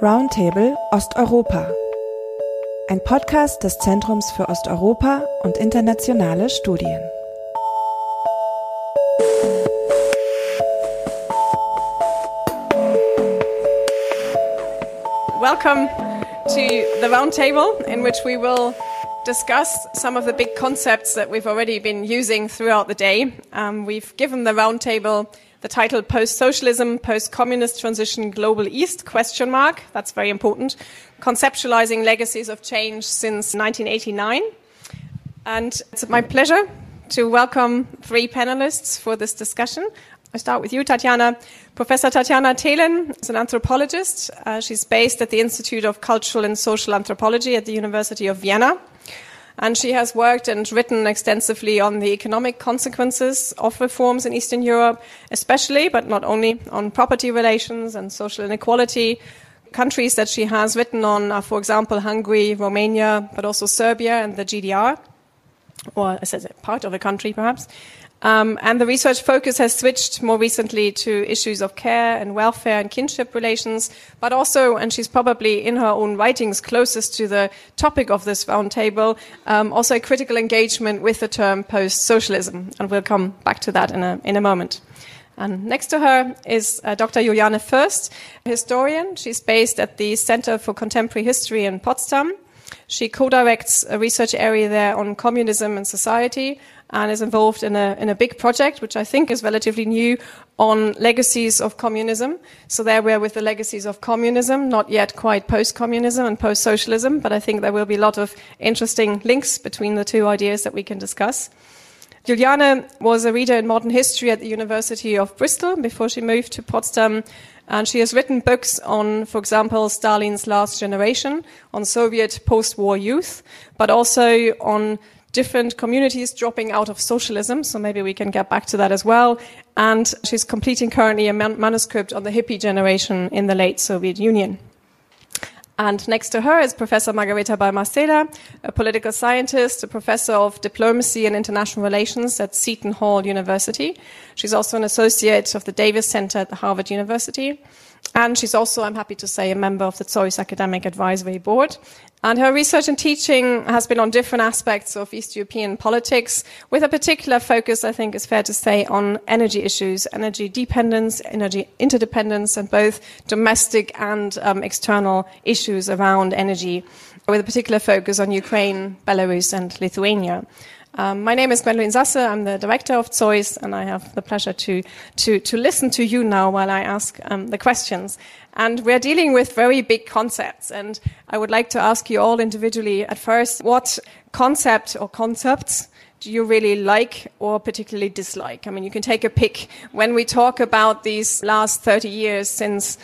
Roundtable Osteuropa. Ein Podcast des Zentrums für Osteuropa und internationale Studien. Welcome to the Roundtable, in which we will discuss some of the big concepts that we've already been using throughout the day. We've given the Roundtable the title Post-Socialism, Post-Communist Transition, Global East, ? That's very important. Conceptualizing legacies of change since 1989. And it's my pleasure to welcome three panelists for this discussion. I start with you, Tatjana. Professor Tatjana Thelen is an anthropologist. She's based at the Institute of Cultural and Social Anthropology at the University of Vienna. And she has worked and written extensively on the economic consequences of reforms in Eastern Europe, especially, but not only, on property relations and social inequality. Countries that she has written on are, for example, Hungary, Romania, but also Serbia and the GDR, or as a part of a country, perhaps. And the research focus has switched more recently to issues of care and welfare and kinship relations, but also, and she's probably in her own writings closest to the topic of this roundtable, also a critical engagement with the term post-socialism. And we'll come back to that in a moment. And next to her is Dr. Juliane Fürst, a historian. She's based at the Center for Contemporary History in Potsdam. She co-directs a research area there on communism and society, and is involved in a big project, which I think is relatively new, on legacies of communism. So there we're with the legacies of communism, not yet quite post-communism and post-socialism, but I think there will be a lot of interesting links between the two ideas that we can discuss. Juliane was a reader in modern history at the University of Bristol before she moved to Potsdam, and she has written books on, for example, Stalin's Last Generation, on Soviet post-war youth, but also on different communities dropping out of socialism, so maybe we can get back to that as well. And she's completing currently a manuscript on the hippie generation in the late Soviet Union. And next to her is Professor Margareta Balmaceda, a political scientist, a professor of diplomacy and international relations at Seton Hall University. She's also an associate of the Davis Center at the Harvard University. And she's also, I'm happy to say, a member of the ZOiS Academic Advisory Board. And her research and teaching has been on different aspects of East European politics, with a particular focus, I think it's fair to say, on energy issues, energy dependence, energy interdependence, and both domestic and external issues around energy, with a particular focus on Ukraine, Belarus, and Lithuania. My name is Gwendolyn Sasse. I'm the director of ZOiS, and I have the pleasure to listen to you now while I ask the questions. And we're dealing with very big concepts, and I would like to ask you all individually at first, what concept or concepts do you really like or particularly dislike? I mean, you can take a pick. When we talk about these last 30 years since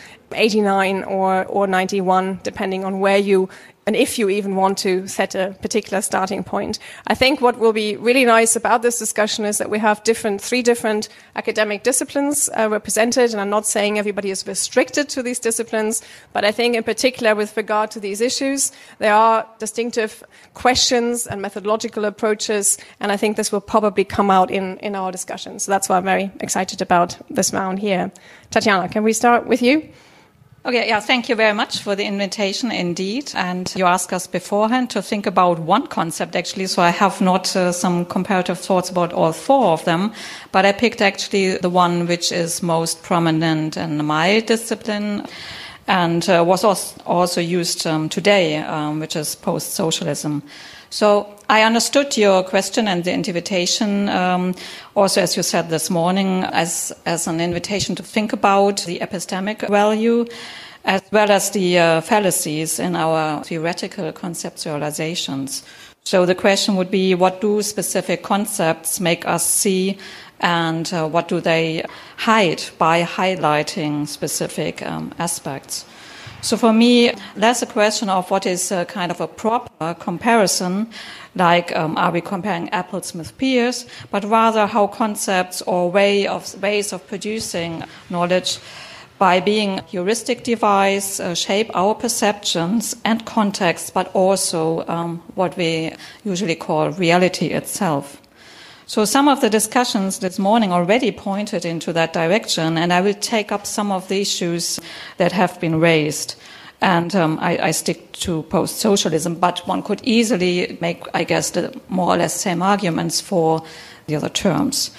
89 or 91, depending on where you and if you even want to set a particular starting point. I think what will be really nice about this discussion is that we have three different academic disciplines represented, and I'm not saying everybody is restricted to these disciplines, but I think in particular with regard to these issues, there are distinctive questions and methodological approaches, and I think this will probably come out in our discussion. So that's why I'm very excited about this round here. Tatjana, can we start with you? Okay, yeah, thank you very much for the invitation indeed. And you asked us beforehand to think about one concept actually, so I have not some comparative thoughts about all four of them, but I picked actually the one which is most prominent in my discipline and was also used today, which is post-socialism. So I understood your question and the invitation, also as you said this morning, as an invitation to think about the epistemic value, as well as the fallacies in our theoretical conceptualizations. So the question would be, what do specific concepts make us see, and what do they hide by highlighting specific aspects? So for me, that's a question of what is a kind of a proper comparison, like are we comparing apples with pears, but rather how concepts or ways of producing knowledge by being heuristic device shape our perceptions and context, but also what we usually call reality itself. So some of the discussions this morning already pointed into that direction, and I will take up some of the issues that have been raised. And I stick to post-socialism, but one could easily make, I guess, the more or less same arguments for the other terms.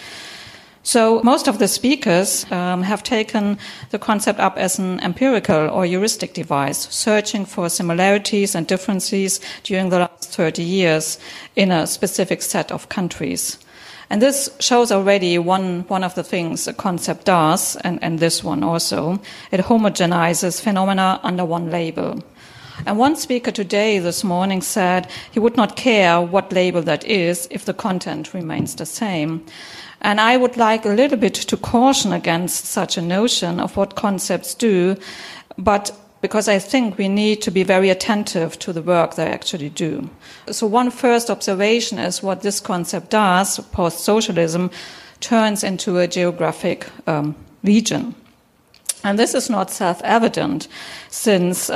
So most of the speakers have taken the concept up as an empirical or heuristic device, searching for similarities and differences during the last 30 years in a specific set of countries. And this shows already one of the things a concept does, and this one also. It homogenizes phenomena under one label. And one speaker today, this morning, said he would not care what label that is if the content remains the same. And I would like a little bit to caution against such a notion of what concepts do, but because I think we need to be very attentive to the work they actually do. So one first observation is what this concept does, post-socialism, turns into a geographic region. And this is not self-evident, since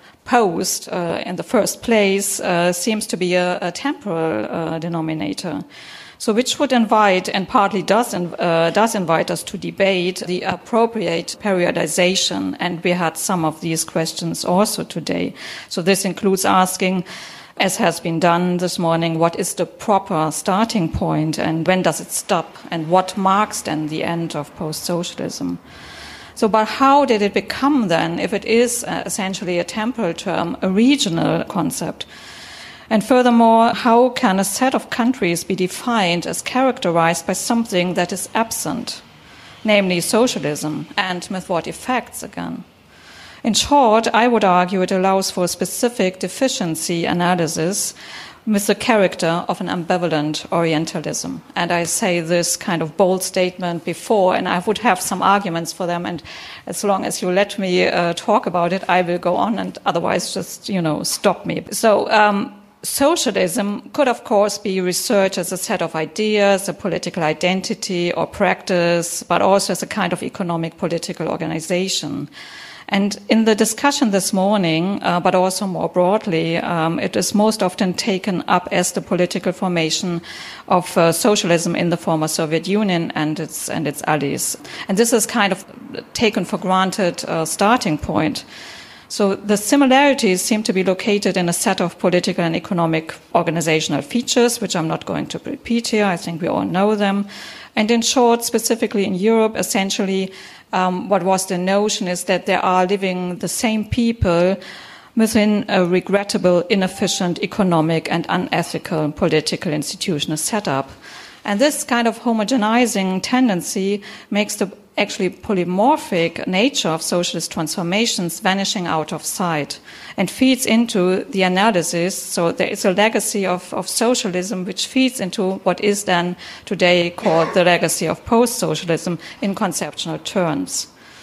post, in the first place, seems to be a temporal denominator. So which would invite, and partly does invite us to debate the appropriate periodization, and we had some of these questions also today. So this includes asking, as has been done this morning, what is the proper starting point, and when does it stop, and what marks then the end of post-socialism? So, but how did it become then, if it is essentially a temporal term, a regional concept? And furthermore, how can a set of countries be defined as characterized by something that is absent, namely socialism, and with what effects again? In short, I would argue it allows for a specific deficiency analysis with the character of an ambivalent Orientalism. And I say this kind of bold statement before, and I would have some arguments for them, and as long as you let me talk about it, I will go on, and otherwise just, stop me. So, socialism could, of course, be researched as a set of ideas, a political identity or practice, but also as a kind of economic political organization. And in the discussion this morning, but also more broadly, it is most often taken up as the political formation of socialism in the former Soviet Union and its allies. And this is kind of taken for granted starting point. So the similarities seem to be located in a set of political and economic organizational features, which I'm not going to repeat here. I think we all know them. And in short, specifically in Europe, essentially, what was the notion is that there are living the same people within a regrettable, inefficient economic and unethical political institutional setup. And this kind of homogenizing tendency makes the actually polymorphic nature of socialist transformations vanishing out of sight and feeds into the analysis. So there is a legacy of socialism which feeds into what is then today called the legacy of post-socialism in conceptual terms.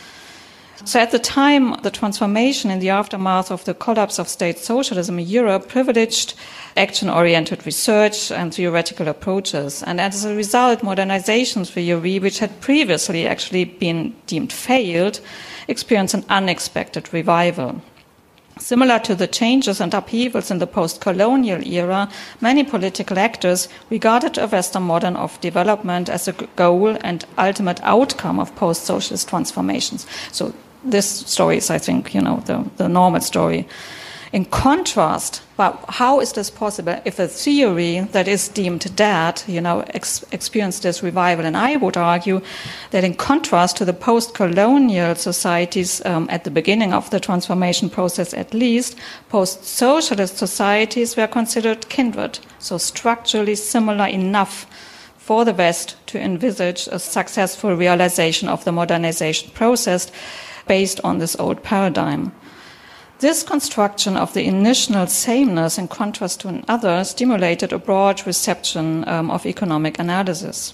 So at the time, the transformation in the aftermath of the collapse of state socialism in Europe privileged action-oriented research and theoretical approaches. And as a result, modernization theory, which had previously actually been deemed failed, experienced an unexpected revival. Similar to the changes and upheavals in the post-colonial era, many political actors regarded a Western model of development as a goal and ultimate outcome of post-socialist transformations. So this story is, I think, the normal story. In contrast, well, how is this possible if a theory that is deemed dead, experienced this revival? And I would argue that in contrast to the post-colonial societies at the beginning of the transformation process, at least, post-socialist societies were considered kindred, so structurally similar enough for the West to envisage a successful realization of the modernization process based on this old paradigm. This construction of the initial sameness in contrast to another stimulated a broad reception of economic analysis.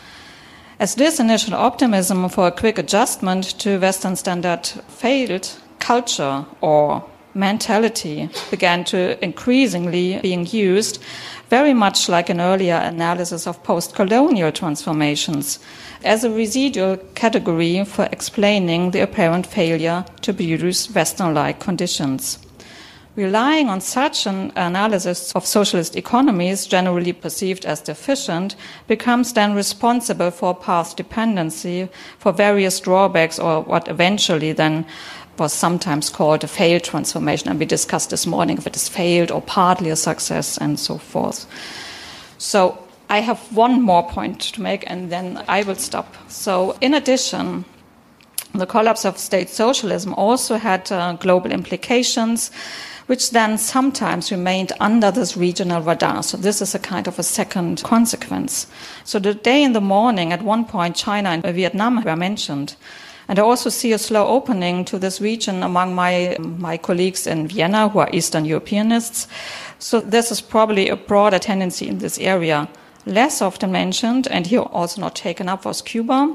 As this initial optimism for a quick adjustment to Western standard failed, culture or mentality began to increasingly being used, very much like an earlier analysis of post-colonial transformations, as a residual category for explaining the apparent failure to produce Western-like conditions. Relying on such an analysis of socialist economies, generally perceived as deficient, becomes then responsible for path dependency, for various drawbacks, or what eventually then was sometimes called a failed transformation, and we discussed this morning if it is failed or partly a success and so forth. So I have one more point to make, and then I will stop. So in addition, the collapse of state socialism also had global implications, which then sometimes remained under this regional radar. So this is a kind of a second consequence. So the day in the morning, at one point, China and Vietnam were mentioned. And I also see a slow opening to this region among my colleagues in Vienna, who are Eastern Europeanists. So this is probably a broader tendency in this area. Less often mentioned, and here also not taken up, was Cuba.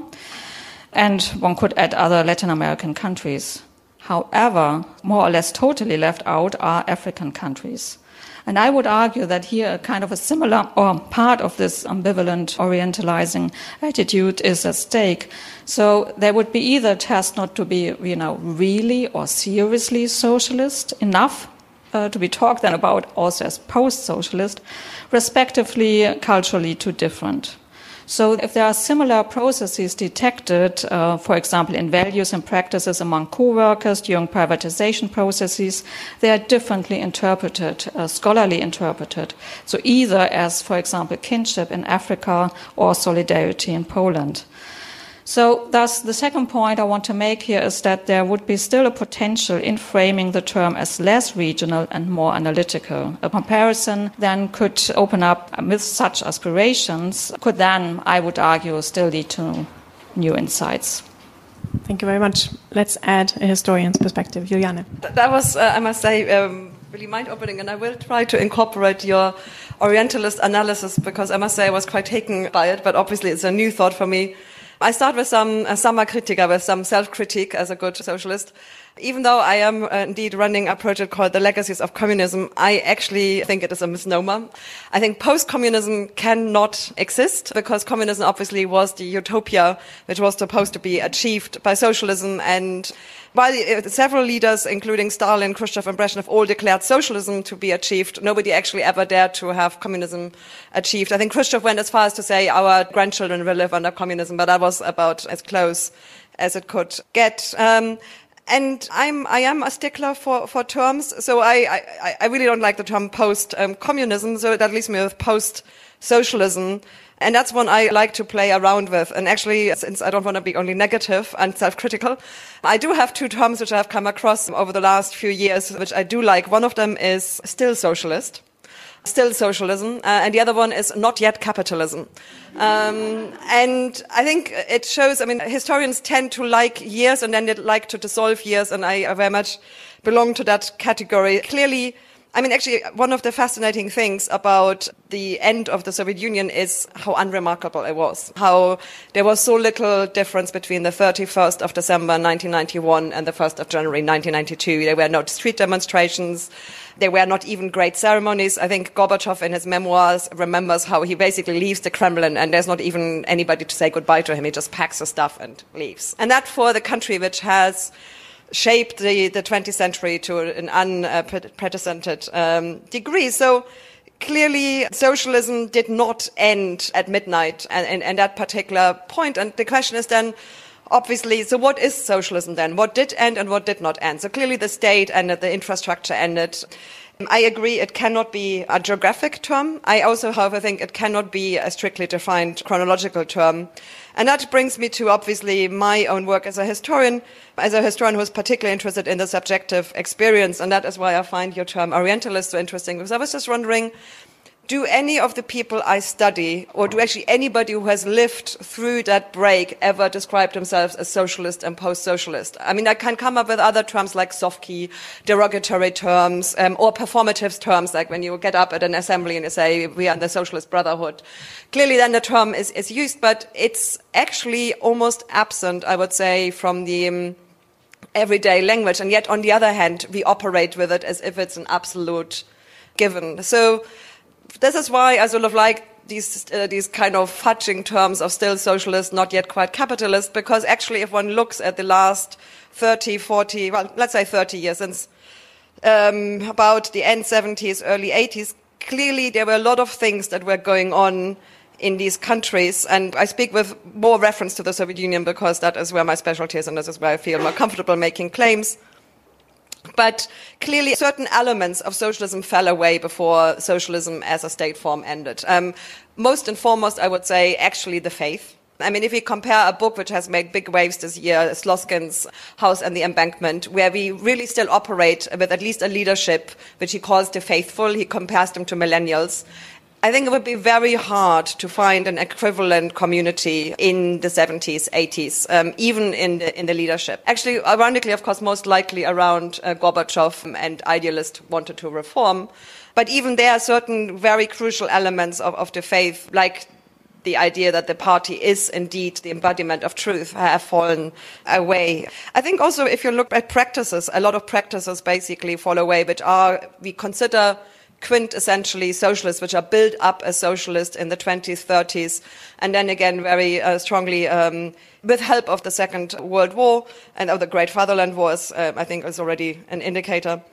And one could add other Latin American countries. However, more or less totally left out are African countries. And I would argue that here a kind of a similar or part of this ambivalent orientalizing attitude is at stake. So there would be either a test not to be, really or seriously socialist enough to be talked then about also as post-socialist, respectively culturally too different. So if there are similar processes detected, for example, in values and practices among co-workers during privatization processes, they are differently interpreted, scholarly interpreted. So either as, for example, kinship in Africa or solidarity in Poland. So thus, the second point I want to make here is that there would be still a potential in framing the term as less regional and more analytical. A comparison then could open up with such aspirations, could then, I would argue, still lead to new insights. Thank you very much. Let's add a historian's perspective. Juliane. That was, I must say, really mind-opening, and I will try to incorporate your Orientalist analysis because I must say I was quite taken by it, but obviously it's a new thought for me. I start with some Sammakritika, with some self-critique as a good socialist. Even though I am indeed running a project called The Legacies of Communism, I actually think it is a misnomer. I think post-communism cannot exist because communism obviously was the utopia which was supposed to be achieved by socialism, and while several leaders, including Stalin, Khrushchev and Brezhnev, all declared socialism to be achieved, nobody actually ever dared to have communism achieved. I think Khrushchev went as far as to say our grandchildren will live under communism, but that was about as close as it could get. And I am a stickler for terms, so I really don't like the term post-communism, so that leaves me with post-socialism. And that's one I like to play around with. And actually, since I don't want to be only negative and self-critical, I do have two terms which I have come across over the last few years, which I do like. One of them is still socialist, still socialism, and the other one is not yet capitalism. And I think it shows, historians tend to like years and then they like to dissolve years, and I very much belong to that category. Clearly, actually, one of the fascinating things about the end of the Soviet Union is how unremarkable it was, how there was so little difference between the 31st of December 1991 and the 1st of January 1992. There were no street demonstrations. There were not even great ceremonies. I think Gorbachev in his memoirs remembers how he basically leaves the Kremlin and there's not even anybody to say goodbye to him. He just packs his stuff and leaves. And that for the country which has shaped the 20th century to an unprecedented degree. So clearly socialism did not end at midnight and that particular point. And the question is then, obviously, so what is socialism then? What did end and what did not end? So clearly the state ended, the infrastructure ended. I agree it cannot be a geographic term. I also, however, think it cannot be a strictly defined chronological term. And that brings me to, obviously, my own work as a historian who is particularly interested in the subjective experience. And that is why I find your term Orientalist so interesting, because I was just wondering, do any of the people I study, or do actually anybody who has lived through that break ever describe themselves as socialist and post-socialist? I can come up with other terms like soft-key, derogatory terms, or performative terms, like when you get up at an assembly and you say, we are the Socialist Brotherhood. Clearly then the term is used, but it's actually almost absent, I would say, from the everyday language. And yet, on the other hand, we operate with it as if it's an absolute given. So this is why I sort of like these kind of fudging terms of still socialist, not yet quite capitalist, because actually if one looks at the last 30, 40, well, let's say 30 years since about the end 70s, early 80s, clearly there were a lot of things that were going on in these countries. And I speak with more reference to the Soviet Union because that is where my specialty is and this is where I feel more comfortable making claims. But clearly certain elements of socialism fell away before socialism as a state form ended. Most and foremost, I would say, actually the faith. I mean, if we compare a book which has made big waves this year, Sloskin's House and the Embankment, where we really still operate with at least a leadership, which he calls the faithful, he compares them to millennials. I think it would be very hard to find an equivalent community in the 70s, 80s, even in the leadership. Actually, ironically, of course, most likely around Gorbachev and idealists wanted to reform. But even there are certain very crucial elements of the faith, like the idea that the party is indeed the embodiment of truth, have fallen away. I think also if you look at practices, a lot of practices basically fall away, which we consider quintessentially socialist, which are built up as socialist in the 20s, 30s, and then again very strongly with help of the Second World War and of the Great Fatherland Wars, I think is already an indicator.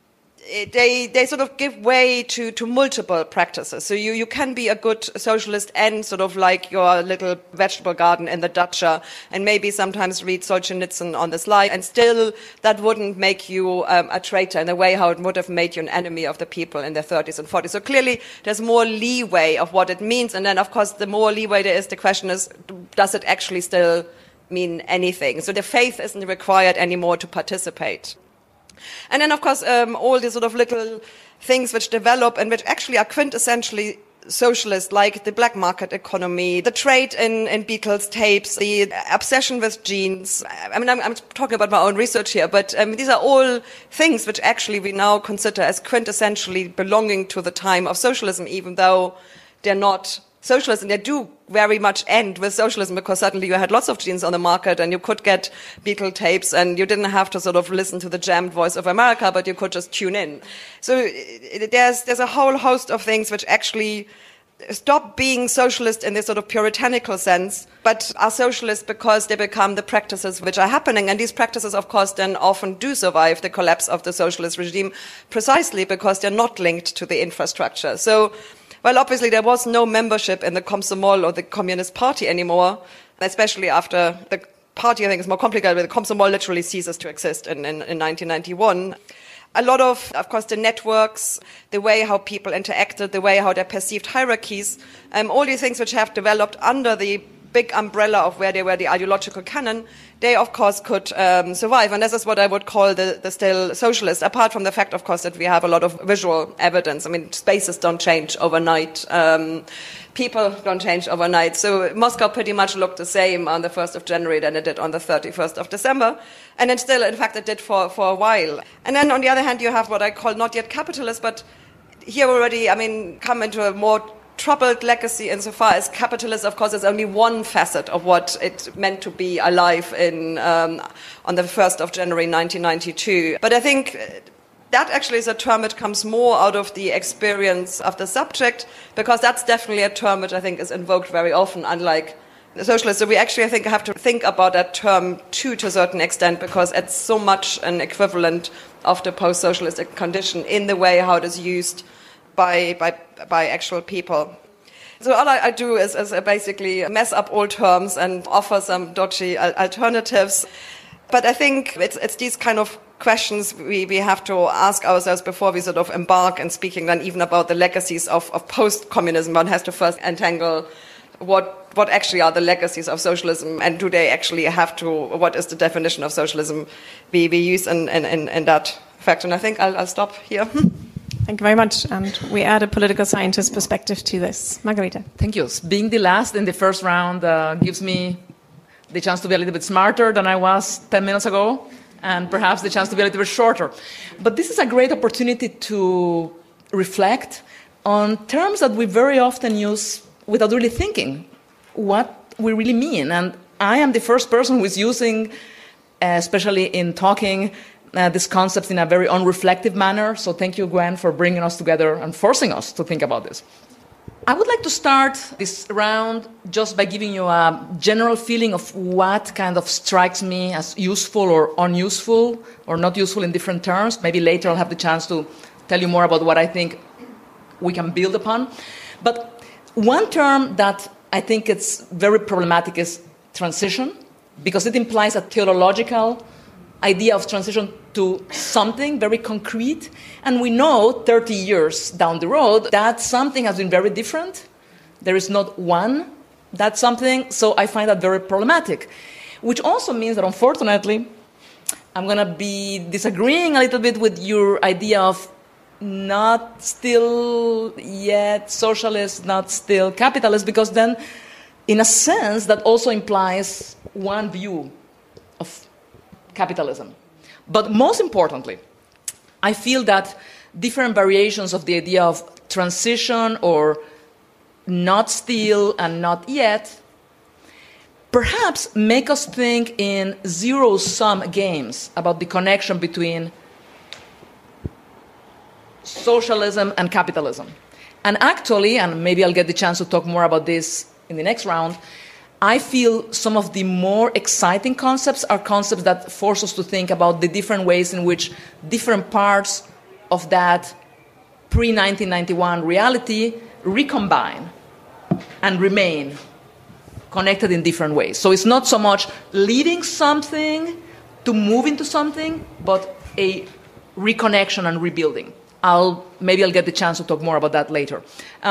They sort of give way to multiple practices. So you can be a good socialist and sort of like your little vegetable garden in the dacha and maybe sometimes read Solzhenitsyn on the slide, and still that wouldn't make you a traitor in the way how it would have made you an enemy of the people in the 30s and 40s. So clearly there's more leeway of what it means. And then, of course, the more leeway there is, the question is, does it actually still mean anything? So the faith isn't required anymore to participate. And then, of course, all these sort of little things which develop and which actually are quintessentially socialist, like the black market economy, the trade in Beatles tapes, the obsession with jeans. I mean, I'm talking about my own research here, but these are all things which actually we now consider as quintessentially belonging to the time of socialism, even though they're not socialist, and they do very much end with socialism, because suddenly you had lots of jeans on the market and you could get Beatle tapes and you didn't have to sort of listen to the jammed Voice of America, but you could just tune in. So there's a whole host of things which actually stop being socialist in this sort of puritanical sense, but are socialist because they become the practices which are happening. And these practices, of course, then often do survive the collapse of the socialist regime precisely because they're not linked to the infrastructure. So, well, obviously there was no membership in the Komsomol or the Communist Party anymore, especially after the party, I think, is more complicated, but the Komsomol literally ceases to exist in 1991. A lot of course, the networks, the way how people interacted, the way how they perceived hierarchies, all these things which have developed under the big umbrella of where they were the ideological canon, they, of course, could survive. And this is what I would call the still socialist, apart from the fact, of course, that we have a lot of visual evidence. I mean, spaces don't change overnight. People don't change overnight. So Moscow pretty much looked the same on the 1st of January than it did on the 31st of December. And then still, in fact, it did for a while. And then, on the other hand, you have what I call not yet capitalist, but here already, I mean, come into a more troubled legacy insofar as capitalism, of course, is only one facet of what it meant to be alive in on the 1st of January 1992. But I think that actually is a term that comes more out of the experience of the subject, because that's definitely a term which I think is invoked very often, unlike the socialists. So we actually, I think, have to think about that term too, to a certain extent, because it's so much an equivalent of the post-socialistic condition in the way how it is used by actual people. So all I do is basically mess up old terms and offer some dodgy alternatives. But I think it's these kind of questions we have to ask ourselves before we sort of embark in speaking then even about the legacies of post-communism. One has to first entangle what actually are the legacies of socialism, and do they actually have to, what is the definition of socialism we use in that fact. And I think I'll stop here. Thank you very much. And we add a political scientist perspective to this. Margarita. Thank you. Being the last in the first round gives me the chance to be a little bit smarter than I was 10 minutes ago, and perhaps the chance to be a little bit shorter. But this is a great opportunity to reflect on terms that we very often use without really thinking what we really mean. And I am the first person who is using, especially in talking, these concepts in a very unreflective manner. So thank you, Gwen, for bringing us together and forcing us to think about this. I would like to start this round just by giving you a general feeling of what kind of strikes me as useful or unuseful, or not useful in different terms. Maybe later I'll have the chance to tell you more about what I think we can build upon. But one term that I think it's very problematic is transition, because it implies a theological idea of transition to something very concrete. And we know 30 years down the road that something has been very different. There is not one that something. So I find that very problematic, which also means that, unfortunately, I'm going to be disagreeing a little bit with your idea of not still yet socialist, not still capitalist, because then, in a sense, that also implies one view of capitalism. But most importantly, I feel that different variations of the idea of transition or not still and not yet perhaps make us think in zero-sum games about the connection between socialism and capitalism. And actually, and maybe I'll get the chance to talk more about this in the next round, I feel some of the more exciting concepts are concepts that force us to think about the different ways in which different parts of that pre-1991 reality recombine and remain connected in different ways. So it's not so much leaving something to move into something, but a reconnection and rebuilding. Maybe I'll get the chance to talk more about that later.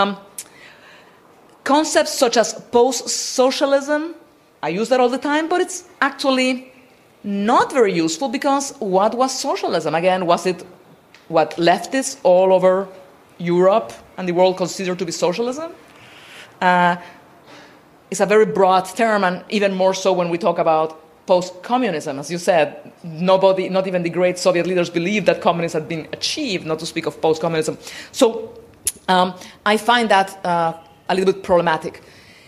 Concepts such as post-socialism, I use that all the time, but it's actually not very useful, because what was socialism? Again, was it what leftists all over Europe and the world consider to be socialism? It's a very broad term, and even more so when we talk about post-communism. As you said, nobody, not even the great Soviet leaders, believed that communism had been achieved, not to speak of post-communism. So I find that a little bit problematic.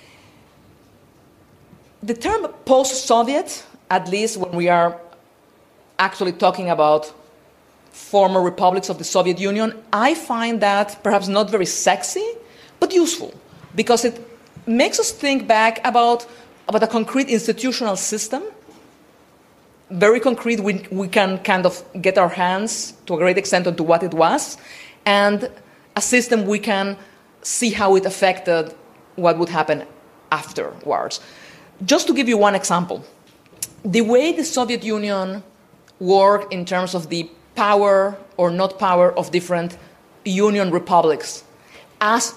The term post-Soviet, at least when we are actually talking about former republics of the Soviet Union, I find that perhaps not very sexy, but useful, because it makes us think back about a concrete institutional system. Very concrete, we can kind of get our hands to a great extent onto what it was, and a system we can see how it affected what would happen afterwards. Just to give you one example, the way the Soviet Union worked in terms of the power or not power of different union republics, as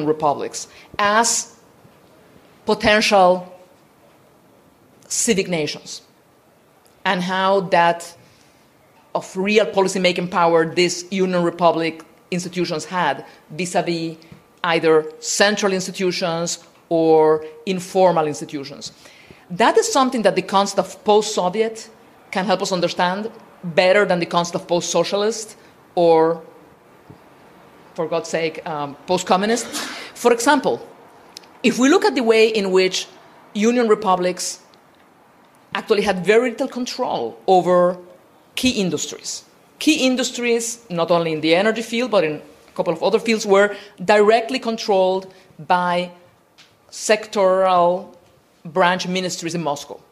potential civic nations, and how that of real policy-making power these union republic institutions had vis-a-vis either central institutions or informal institutions. That is something that the concept of post-Soviet can help us understand better than the concept of post-socialist or, for God's sake, post-communist. For example, if we look at the way in which union republics actually had very little control over key industries. Key industries, not only in the energy field, but in a couple of other fields, were directly controlled by sectoral branch ministries in Moscow.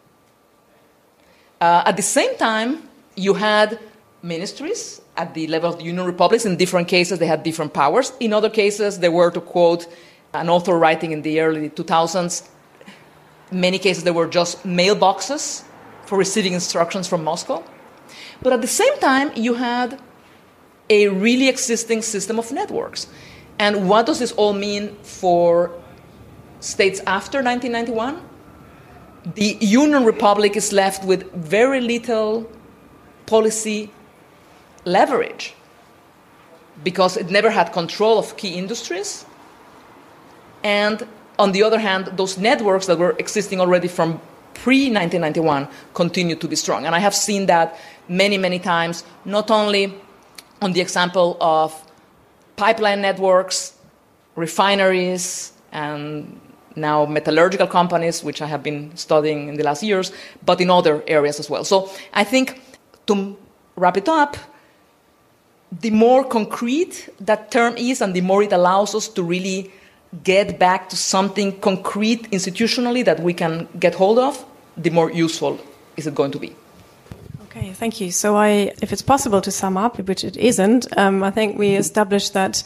At the same time, you had ministries at the level of the union republics. In different cases, they had different powers. In other cases, they were, to quote an author writing in the early 2000s, many cases they were just mailboxes for receiving instructions from Moscow. But at the same time, you had a really existing system of networks. And what does this all mean for states after 1991? The Union Republic is left with very little policy leverage because it never had control of key industries. And on the other hand, those networks that were existing already from pre-1991 continue to be strong. And I have seen that many, many times, not only on the example of pipeline networks, refineries, and now metallurgical companies, which I have been studying in the last years, but in other areas as well. So I think, to wrap it up, the more concrete that term is and the more it allows us to really get back to something concrete institutionally that we can get hold of, the more useful is it going to be. Okay, thank you. So if it's possible to sum up, which it isn't, I think we established that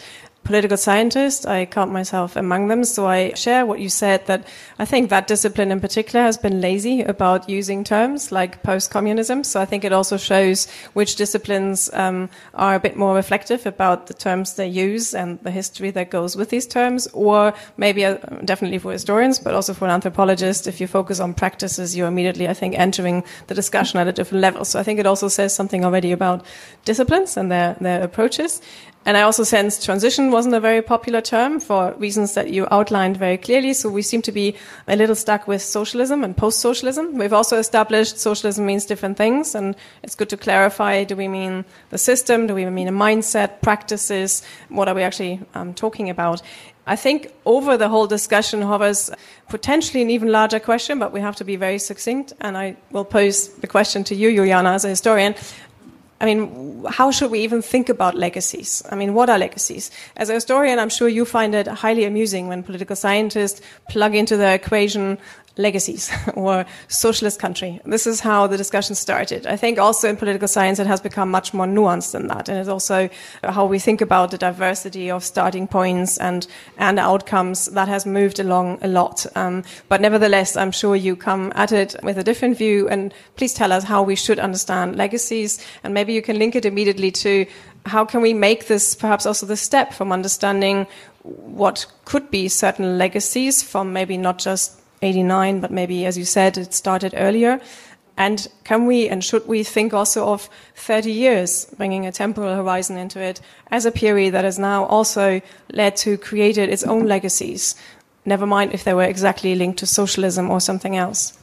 political scientist. I count myself among them. So I share what you said, that I think that discipline in particular has been lazy about using terms like post-communism. So I think it also shows which disciplines are a bit more reflective about the terms they use and the history that goes with these terms. Or maybe definitely for historians, but also for an anthropologist, if you focus on practices, you're immediately, I think, entering the discussion at a different level. So I think it also says something already about disciplines and their approaches. And I also sense transition wasn't a very popular term for reasons that you outlined very clearly. So we seem to be a little stuck with socialism and post-socialism. We've also established socialism means different things, and it's good to clarify, do we mean the system? Do we mean a mindset, practices? What are we actually talking about? I think over the whole discussion hovers potentially an even larger question, but we have to be very succinct. And I will pose the question to you, Juliana, as a historian. I mean, how should we even think about legacies? I mean, what are legacies? As a historian, I'm sure you find it highly amusing when political scientists plug into their equation legacies or socialist country. This is how the discussion started. I think also in political science it has become much more nuanced than that. And it's also how we think about the diversity of starting points and outcomes that has moved along a lot. But nevertheless, I'm sure you come at it with a different view. And please tell us how we should understand legacies. And maybe you can link it immediately to how can we make this perhaps also the step from understanding what could be certain legacies from maybe not just 89, but maybe, as you said, it started earlier. And can we and should we think also of 30 years, bringing a temporal horizon into it as a period that has now also led to created its own legacies, never mind if they were exactly linked to socialism or something else?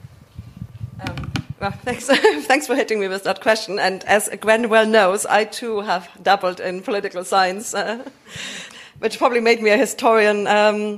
Well, thanks for hitting me with that question. And as Gwen well knows, I too have dabbled in political science, which probably made me a historian.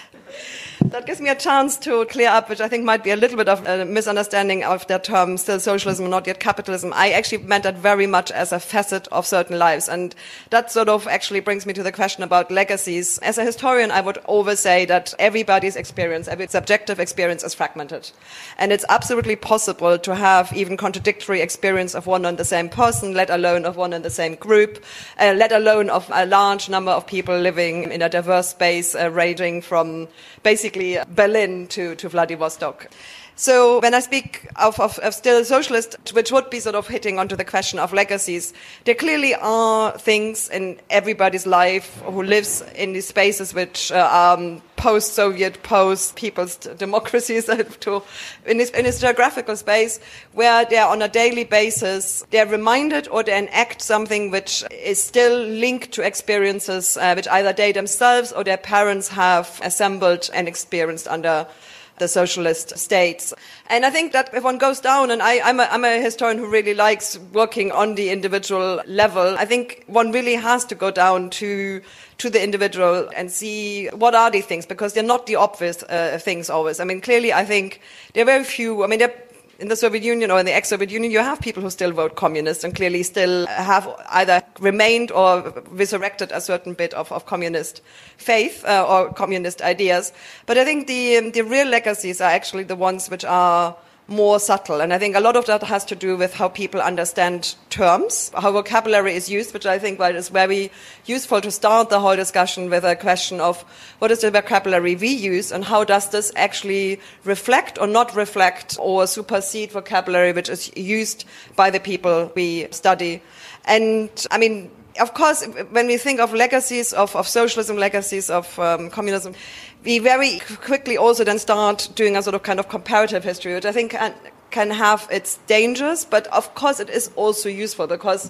That gives me a chance to clear up, which I think might be a little bit of a misunderstanding of that term, still socialism, not yet capitalism. I actually meant that very much as a facet of certain lives. And that sort of actually brings me to the question about legacies. As a historian, I would always say that everybody's experience, every subjective experience is fragmented. And it's absolutely possible to have even contradictory experience of one and the same person, let alone of one and the same group, let alone of a large number of people living in a diverse space, ranging from basically Berlin to Vladivostok. So when I speak of still socialist, which would be sort of hitting onto the question of legacies, there clearly are things in everybody's life who lives in these spaces which are post-Soviet, post-people's democracies, in this geographical space, where they're on a daily basis, they're reminded or they enact something which is still linked to experiences which either they themselves or their parents have assembled and experienced under the socialist states. And I think that if one goes down, and I'm a historian who really likes working on the individual level, I think one really has to go down to the individual and see what are these things, because they're not the obvious things always. I mean, clearly, I think there are very few, I mean, in the Soviet Union or in the ex-Soviet Union, you have people who still vote communist and clearly still have either remained or resurrected a certain bit of communist faith or communist ideas. But I think the real legacies are actually the ones which are more subtle. And I think a lot of that has to do with how people understand terms, how vocabulary is used, which I think is very useful to start the whole discussion with a question of what is the vocabulary we use and how does this actually reflect or not reflect or supersede vocabulary which is used by the people we study. And I mean, of course, when we think of legacies of socialism, legacies of communism, we very quickly also then start doing a sort of kind of comparative history, which I think can have its dangers, but of course it is also useful, because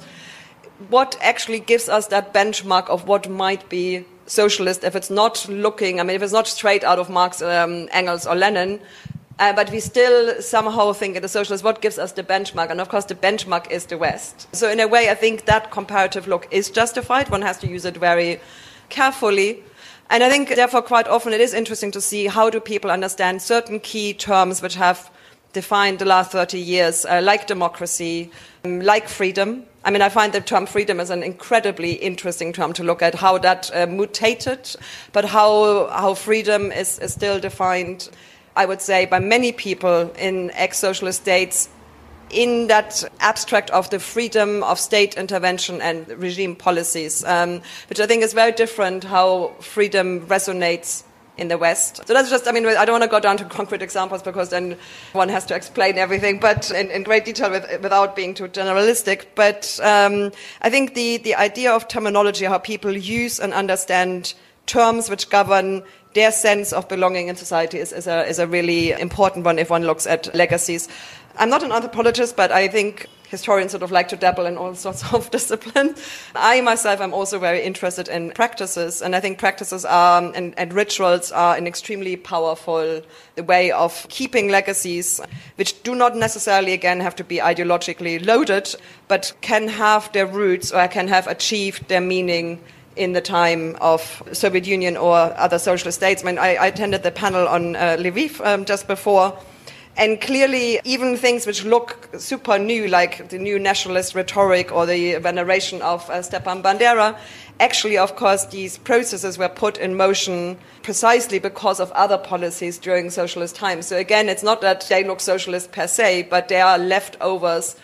what actually gives us that benchmark of what might be socialist, if it's not looking, I mean, if it's not straight out of Marx, Engels or Lenin, but we still somehow think it is socialist, what gives us the benchmark? And of course the benchmark is the West. So in a way I think that comparative look is justified. One has to use it very carefully. And I think therefore quite often it is interesting to see how do people understand certain key terms which have defined the last 30 years, like democracy, like freedom. I mean, I find the term freedom is an incredibly interesting term to look at, how that mutated, but how freedom is still defined, I would say, by many people in ex-socialist states in that abstract of the freedom of state intervention and regime policies, which I think is very different how freedom resonates in the West. So that's just, I don't want to go down to concrete examples because then one has to explain everything, but in great detail without being too generalistic. But I think the idea of terminology, how people use and understand terms which govern their sense of belonging in society is a really important one if one looks at legacies. I'm not an anthropologist, but I think historians sort of like to dabble in all sorts of disciplines. I myself am also very interested in practices, and I think practices are and rituals are an extremely powerful way of keeping legacies, which do not necessarily, again, have to be ideologically loaded, but can have their roots or can have achieved their meaning in the time of Soviet Union or other socialist states. I attended the panel on Lviv just before. And clearly, even things which look super new, like the new nationalist rhetoric or the veneration of Stepan Bandera, actually, of course, these processes were put in motion precisely because of other policies during socialist times. So again, it's not that they look socialist per se, but they are leftovers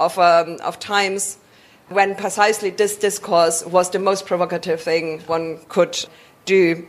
of times when precisely this discourse was the most provocative thing one could do.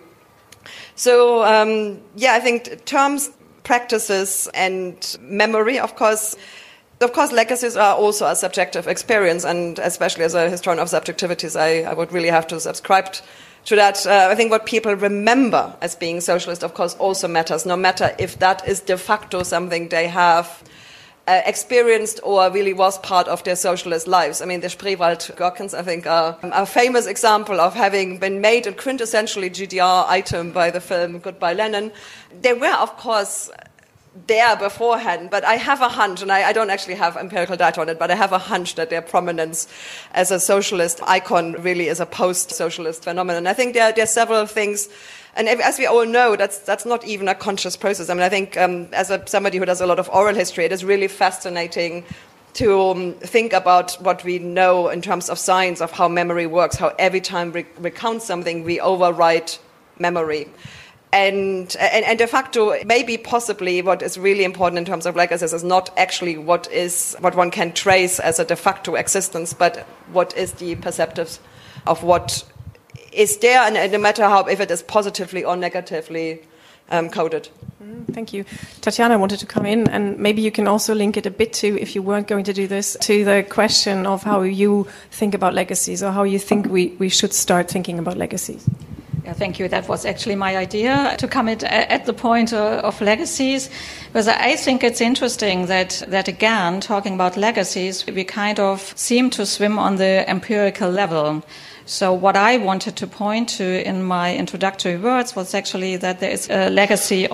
So, I think terms, practices and memory, of course, legacies are also a subjective experience, and especially as a historian of subjectivities, I would really have to subscribe to that. I think what people remember as being socialist, of course, also matters, no matter if that is de facto something they have experienced or really was part of their socialist lives. The Spreewald Gherkins, I think, are a famous example of having been made a quintessentially GDR item by the film Goodbye Lenin. They were, of course, there beforehand, but I have a hunch, and I don't actually have empirical data on it, but I have a hunch that their prominence as a socialist icon really is a post-socialist phenomenon. I think there are several things. And as we all know, that's not even a conscious process. I think as somebody who does a lot of oral history, it is really fascinating to think about what we know in terms of science, of how memory works, how every time we recount something, we overwrite memory. And de facto, maybe possibly what is really important in terms of legacies is not actually what one can trace as a de facto existence, but what is the perceptives of what is there, and no matter if it is positively or negatively coded. Thank you. Tatjana wanted to come in, and maybe you can also link it a bit to, if you weren't going to do this, to the question of how you think about legacies, or how you think we should start thinking about legacies. Yeah, thank you. That was actually my idea, to come at the point of legacies, because I think it's interesting that again, talking about legacies, we kind of seem to swim on the empirical level. So what I wanted to point to in my introductory words was actually that there is a legacy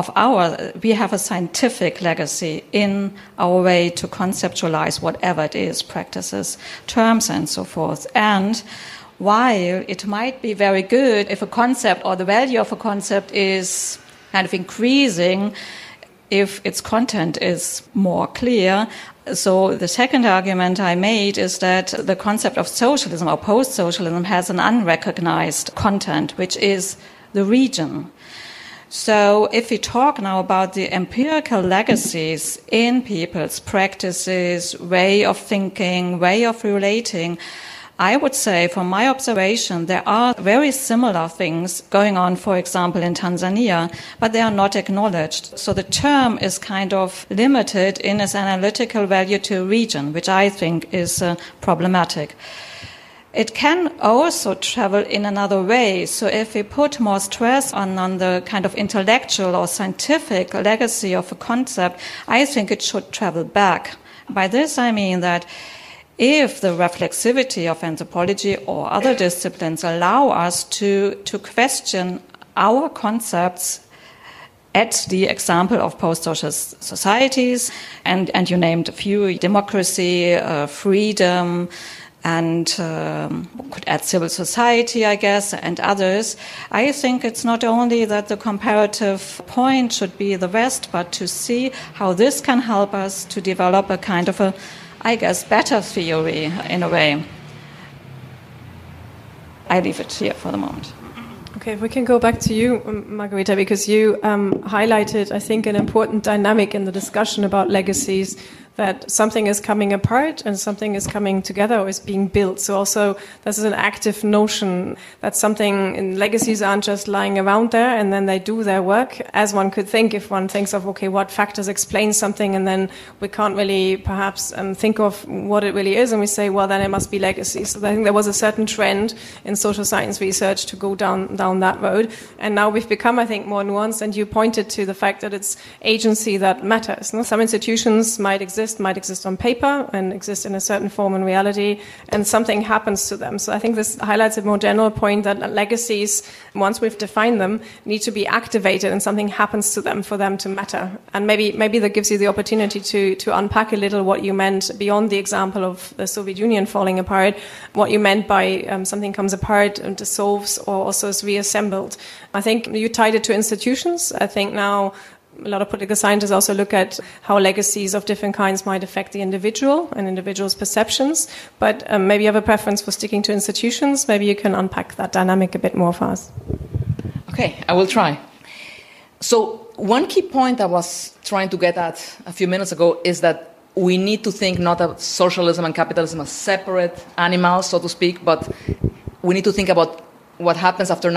we have a scientific legacy in our way to conceptualize whatever it is, practices, terms, and so forth. And while it might be very good if a concept or the value of a concept is kind of increasing, if its content is more clear. So the second argument I made is that the concept of socialism or post-socialism has an unrecognized content, which is the region. So if we talk now about the empirical legacies in people's practices, way of thinking, way of relating, I would say, from my observation, there are very similar things going on, for example, in Tanzania, but they are not acknowledged. So the term is kind of limited in its analytical value to a region, which I think is problematic. It can also travel in another way. So if we put more stress on the kind of intellectual or scientific legacy of a concept, I think it should travel back. By this, I mean that if the reflexivity of anthropology or other disciplines allow us to question our concepts at the example of post-socialist societies, and you named a few, democracy, freedom, and could add civil society, I guess, and others, I think it's not only that the comparative point should be the West, but to see how this can help us to develop a kind of a, I guess, better theory in a way. I leave it here for the moment. Okay, if we can go back to you, Margarita, because you highlighted, I think, an important dynamic in the discussion about legacies that something is coming apart and something is coming together or is being built. So also this is an active notion that something in legacies aren't just lying around there and then they do their work, as one could think if one thinks of, okay, what factors explain something, and then we can't really perhaps think of what it really is, and we say, well, then it must be legacies. So I think there was a certain trend in social science research to go down that road. And now we've become, I think, more nuanced, and you pointed to the fact that it's agency that matters. No? Some institutions might exist on paper and exist in a certain form in reality, and something happens to them. So I think this highlights a more general point that legacies, once we've defined them, need to be activated and something happens to them for them to matter. And maybe that gives you the opportunity to unpack a little what you meant beyond the example of the Soviet Union falling apart, what you meant by something comes apart and dissolves or also is reassembled. I think you tied it to institutions. I think now a lot of political scientists also look at how legacies of different kinds might affect the individual and individuals' perceptions. But maybe you have a preference for sticking to institutions. Maybe you can unpack that dynamic a bit more for us. Okay, I will try. So one key point I was trying to get at a few minutes ago is that we need to think not of socialism and capitalism as separate animals, so to speak, but we need to think about what happens after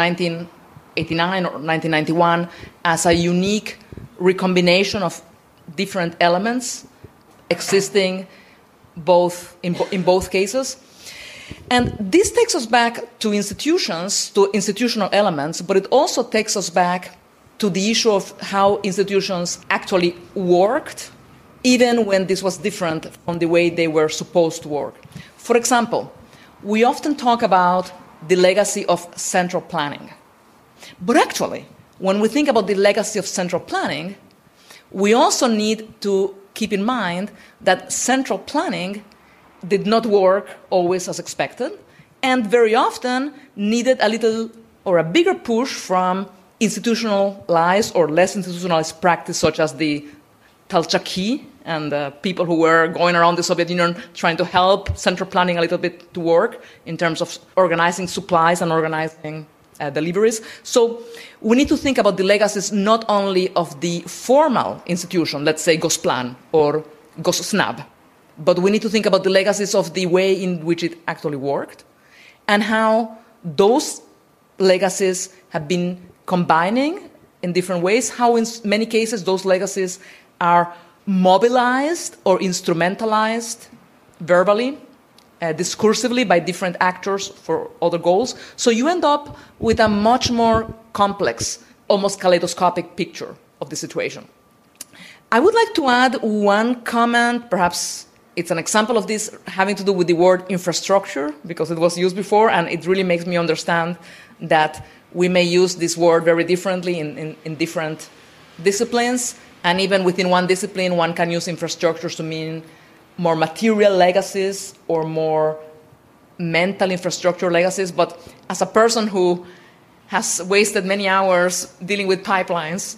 1989 or 1991 as a unique recombination of different elements existing both in both cases. And this takes us back to institutions, to institutional elements, but it also takes us back to the issue of how institutions actually worked, even when this was different from the way they were supposed to work. For example, we often talk about the legacy of central planning. But actually, when we think about the legacy of central planning, we also need to keep in mind that central planning did not work always as expected, and very often needed a little or a bigger push from institutionalized or less institutionalized practice, such as the Talchaki and people who were going around the Soviet Union trying to help central planning a little bit to work in terms of organizing supplies and organizing deliveries. So we need to think about the legacies not only of the formal institution, let's say Gosplan or Gossnab, but we need to think about the legacies of the way in which it actually worked and how those legacies have been combining in different ways, how in many cases those legacies are mobilized or instrumentalized verbally, discursively by different actors for other goals. So you end up with a much more complex, almost kaleidoscopic picture of the situation. I would like to add one comment, perhaps it's an example of this having to do with the word infrastructure, because it was used before, and it really makes me understand that we may use this word very differently in different disciplines. And even within one discipline, one can use infrastructures to mean more material legacies or more mental infrastructure legacies. But as a person who has wasted many hours dealing with pipelines,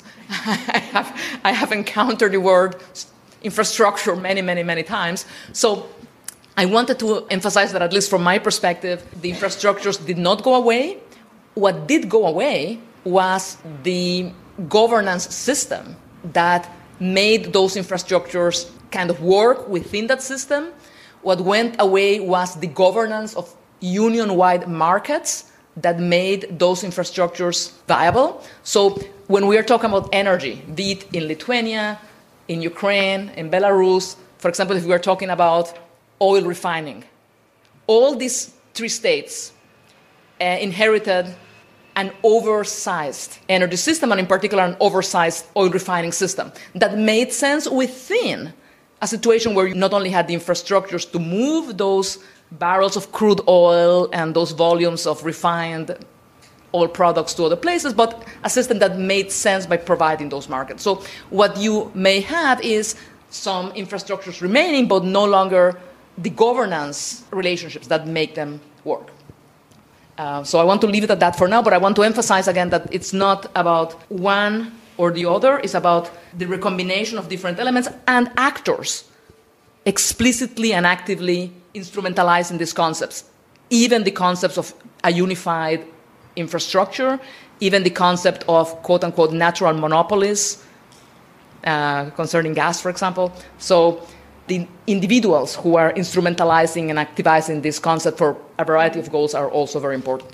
I have encountered the word infrastructure many times. So I wanted to emphasize that, at least from my perspective, the infrastructures did not go away. What did go away was the governance system that made those infrastructures kind of work within that system. What went away was the governance of union-wide markets that made those infrastructures viable. So when we are talking about energy, be it in Lithuania, in Ukraine, in Belarus, for example, if we are talking about oil refining, all these three states inherited an oversized energy system, and in particular an oversized oil refining system that made sense within a situation where you not only had the infrastructures to move those barrels of crude oil and those volumes of refined oil products to other places, but a system that made sense by providing those markets. So what you may have is some infrastructures remaining, but no longer the governance relationships that make them work. So I want to leave it at that for now, but I want to emphasize again that it's not about one or the other. It's about the recombination of different elements and actors explicitly and actively instrumentalizing these concepts. Even the concepts of a unified infrastructure, even the concept of quote-unquote natural monopolies concerning gas, for example. So the individuals who are instrumentalizing and activizing this concept for a variety of goals are also very important.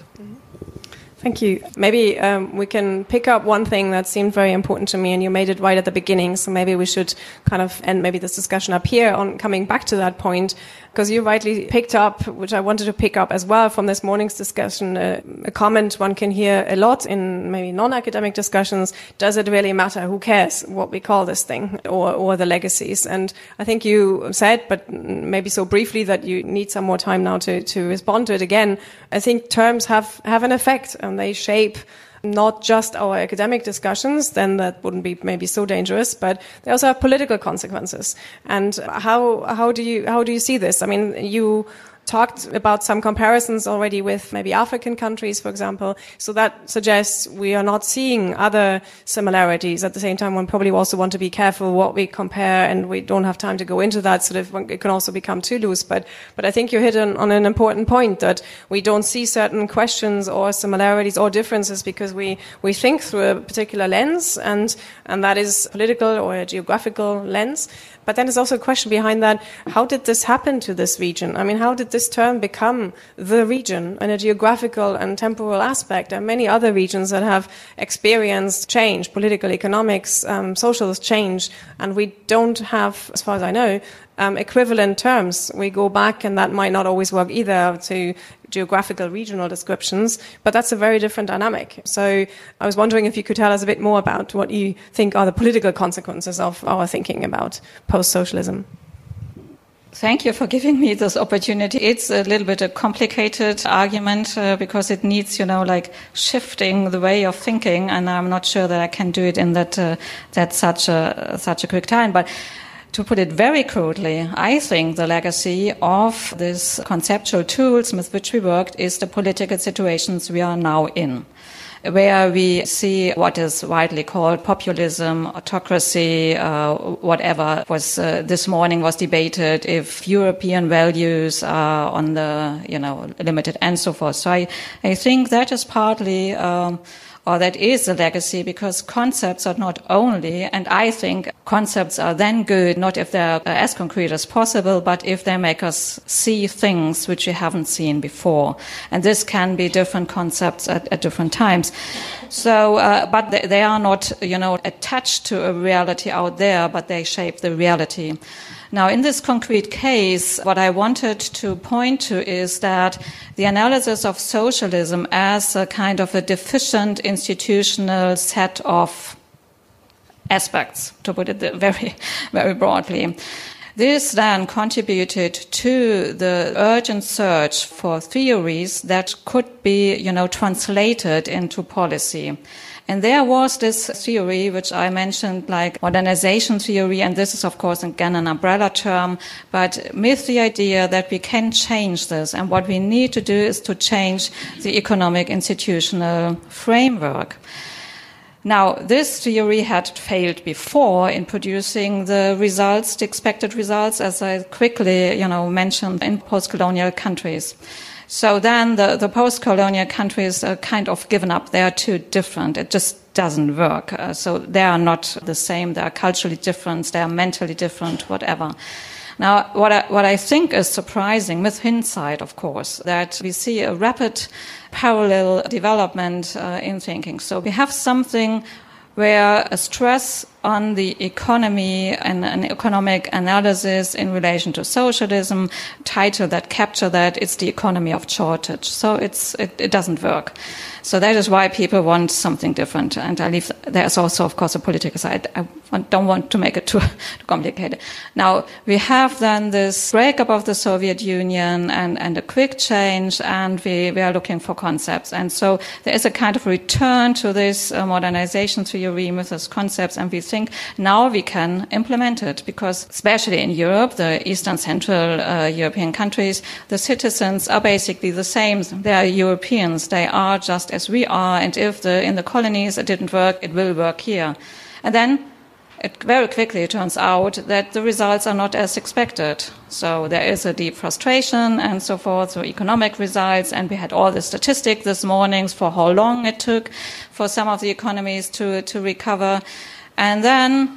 Thank you. Maybe we can pick up one thing that seemed very important to me, and you made it right at the beginning, so maybe we should kind of end maybe this discussion up here on coming back to that point, because you rightly picked up, which I wanted to pick up as well from this morning's discussion, a comment one can hear a lot in maybe non-academic discussions: does it really matter? Who cares what we call this thing, or the legacies? And I think you said, but maybe so briefly, that you need some more time now to respond to it again. I think terms have an effect, and they shape not just our academic discussions, then that wouldn't be maybe so dangerous, but they also have political consequences. And how do you see this? I mean, you talked about some comparisons already with maybe African countries, for example. So that suggests we are not seeing other similarities. At the same time, one probably also want to be careful what we compare, and we don't have time to go into that, so that it can also become too loose. But I think you hit on an important point, that we don't see certain questions or similarities or differences because we think through a particular lens, and that is political or a geographical lens. But then there's also a question behind that: how did this happen to this region? I mean, how did this term become the region in a geographical and temporal aspect? There are many other regions that have experienced change, political, economics, social change, and we don't have, as far as I know, equivalent terms. We go back, and that might not always work either, to geographical regional descriptions, but that's a very different dynamic. So I was wondering if you could tell us a bit more about what you think are the political consequences of our thinking about post-socialism. Thank you for giving me this opportunity. It's a little bit a complicated argument because it needs, shifting the way of thinking, and I'm not sure that I can do it in that such a quick time. But to put it very crudely, I think the legacy of these conceptual tools with which we worked is the political situations we are now in, where we see what is widely called populism, autocracy, whatever was this morning was debated, if European values are on the limited and so forth. So I think that is partly or that is a legacy, because concepts are not only, and I think concepts are then good, not if they're as concrete as possible, but if they make us see things which we haven't seen before. And this can be different concepts at different times. So, but they are not, attached to a reality out there, but they shape the reality. Now, in this concrete case, what I wanted to point to is that the analysis of socialism as a kind of a deficient institutional set of aspects, to put it very, very broadly. This then contributed to the urgent search for theories that could be, translated into policy. And there was this theory, which I mentioned, like modernization theory, and this is, of course, again, an umbrella term, but with the idea that we can change this, and what we need to do is to change the economic institutional framework. Now, this theory had failed before in producing the results, the expected results, as I quickly, mentioned, in post-colonial countries. So then the post-colonial countries are kind of given up. They are too different. It just doesn't work. So they are not the same. They are culturally different. They are mentally different, whatever. Now, what I think is surprising, with hindsight, of course, that we see a rapid parallel development in thinking. So we have something where a stress on the economy and an economic analysis in relation to socialism, title that capture that, it's the economy of shortage. So it doesn't work. So that is why people want something different. And there's also, of course, a political side. I don't want to make it too complicated. Now, we have then this breakup of the Soviet Union and a quick change, and we are looking for concepts. And so there is a kind of return to this modernization theory with these concepts, and we think now we can implement it, because especially in Europe, the Eastern Central European countries, the citizens are basically the same. They are Europeans. They are just as we are, and if in the colonies it didn't work, it will work here. And then it very quickly turns out that the results are not as expected. So there is a deep frustration and so forth, so economic results, and we had all the statistics this morning for how long it took for some of the economies to recover. And then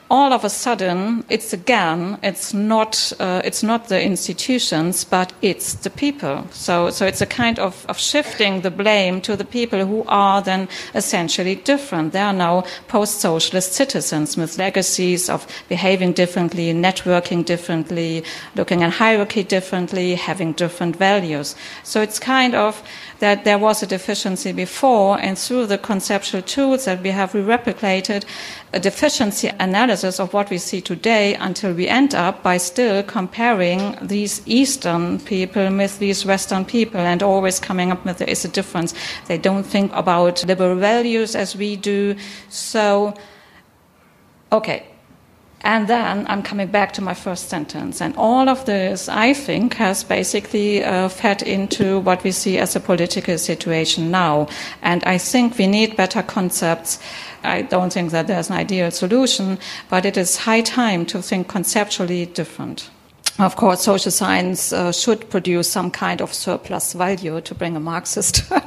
all of a sudden, it's not the institutions, but it's the people. So it's a kind of shifting the blame to the people who are then essentially different. They are now post-socialist citizens with legacies of behaving differently, networking differently, looking at hierarchy differently, having different values. So it's kind of that there was a deficiency before, and through the conceptual tools that we have replicated a deficiency analysis of what we see today until we end up by still comparing these Eastern people with these Western people and always coming up with there is a difference. They don't think about liberal values as we do. So, okay. And then I'm coming back to my first sentence. And all of this, I think, has basically fed into what we see as a political situation now. And I think we need better concepts. I don't think that there's an ideal solution, but it is high time to think conceptually different. Of course, social science should produce some kind of surplus value, to bring a Marxist term.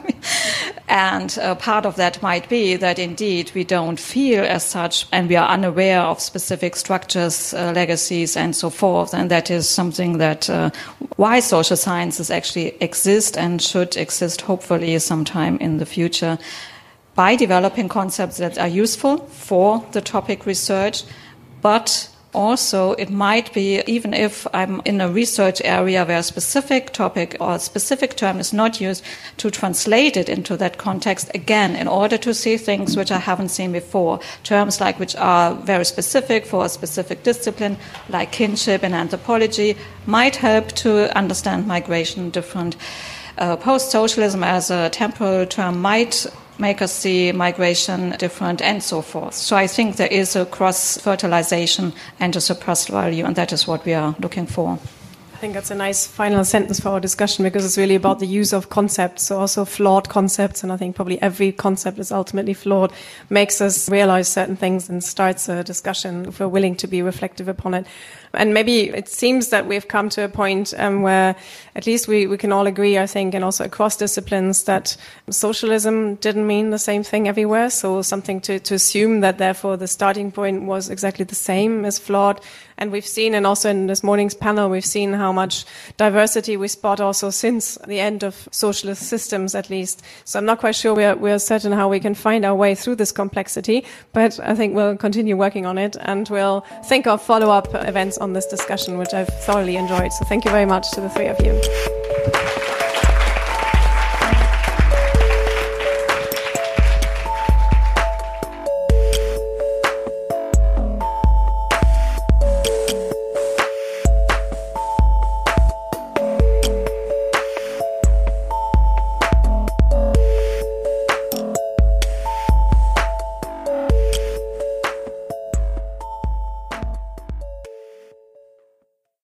And part of that might be that indeed we don't feel as such and we are unaware of specific structures, legacies and so forth. And that is something that why social sciences actually exist and should exist hopefully sometime in the future by developing concepts that are useful for the topic research, but also, it might be, even if I'm in a research area where a specific topic or a specific term is not used, to translate it into that context again in order to see things which I haven't seen before. Terms like which are very specific for a specific discipline, like kinship in anthropology, might help to understand migration different. Post-socialism as a temporal term might make us see migration different and so forth. So I think there is a cross-fertilization and a suppressed value, and that is what we are looking for. I think that's a nice final sentence for our discussion, because it's really about the use of concepts, so also flawed concepts, and I think probably every concept is ultimately flawed, makes us realize certain things and starts a discussion if we're willing to be reflective upon it. And maybe it seems that we've come to a point where at least we can all agree, I think, and also across disciplines, that socialism didn't mean the same thing everywhere. So something to assume that therefore the starting point was exactly the same is flawed. And we've seen, and also in this morning's panel, we've seen how much diversity we spot also since the end of socialist systems, at least. So I'm not quite sure we're certain how we can find our way through this complexity, but I think we'll continue working on it, and we'll think of follow-up events on this discussion, which I've thoroughly enjoyed. So thank you very much to the three of you.